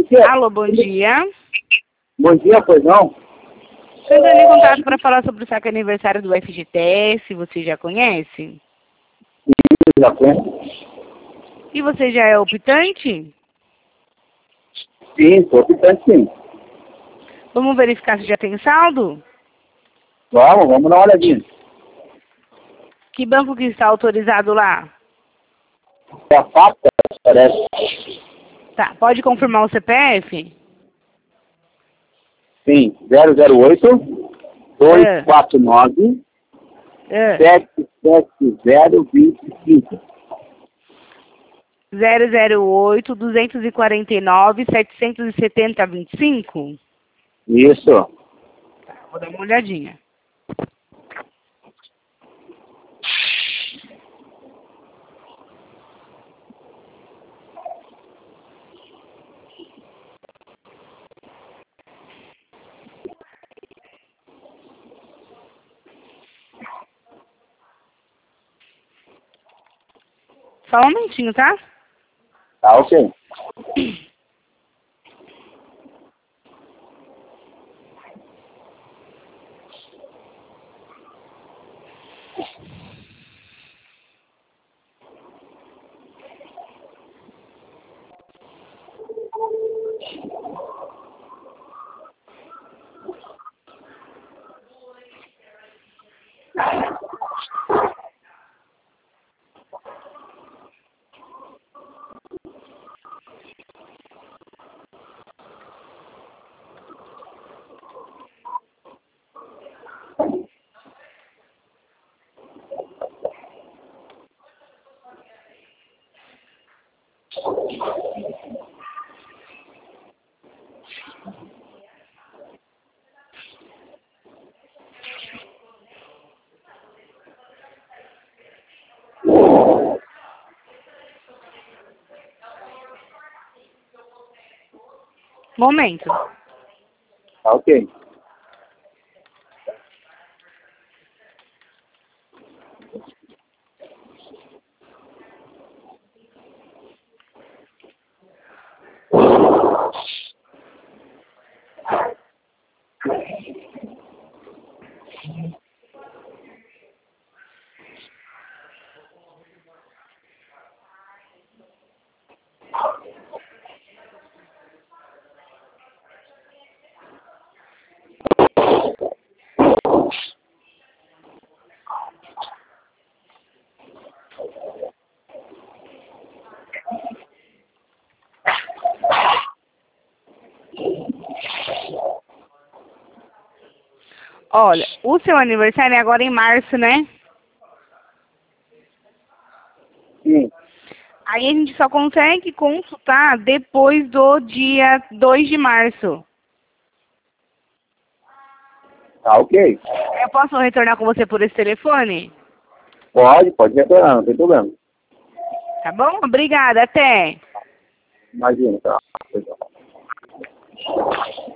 Alô, bom dia. Bom dia, pois não? Estou entrando em contato para falar sobre o saque aniversário do FGTS, você já conhece? Já conheço? E você já é optante? Sim, sou optante sim. Vamos verificar se já tem saldo? Vamos dar uma olhadinha. Que banco que está autorizado lá? É a FAPA, parece. Tá, pode confirmar o CPF? Sim, 008 249 77025. 008 249 770 25? Isso. Vou dar uma olhadinha. Só um momentinho, tá? Tá, ok. Momento. Tá, ok. Olha, o seu aniversário é agora em março, né? Sim. Aí a gente só consegue consultar depois do dia 2 de março. Tá, ok. Eu posso retornar com você por esse telefone? Pode retornar, não tem problema. Tá bom? Obrigada, até. Imagina, tá. Pois não.